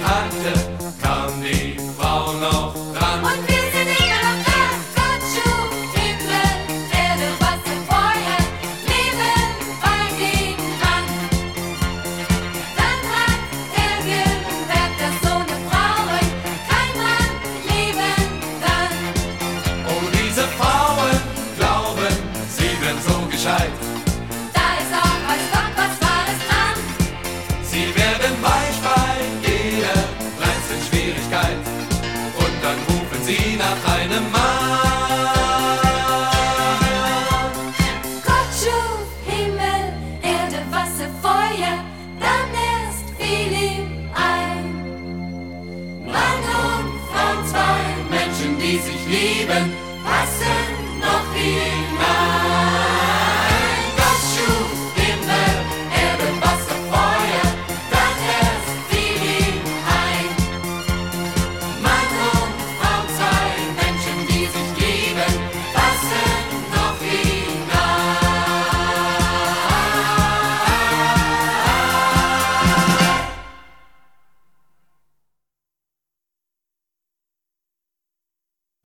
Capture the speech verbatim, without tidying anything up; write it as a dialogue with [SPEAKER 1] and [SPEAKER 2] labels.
[SPEAKER 1] hatte, kam die Frau noch dran.
[SPEAKER 2] Und wir sind immer noch da. Gott schuf Himmel, Erde, Wasser, Feuer, Leben bei ihm dran. Dann hat er gemerkt, dass ohne Frauen kein Mann leben kann.
[SPEAKER 1] Oh, diese Frauen glauben, sie wären so gescheit.
[SPEAKER 2] Da ist auch weiß Gott was Wahres dran.
[SPEAKER 1] Sie werden weich bei jeder kleinsten Schwierigkeit. Und dann rufen sie nach einem Mann.
[SPEAKER 2] Gott schuf Himmel, Erde, Wasser, Feuer, dann erst fiel ihm ein.
[SPEAKER 1] Mann und Frau, zwei Menschen, die sich lieben, passen noch wie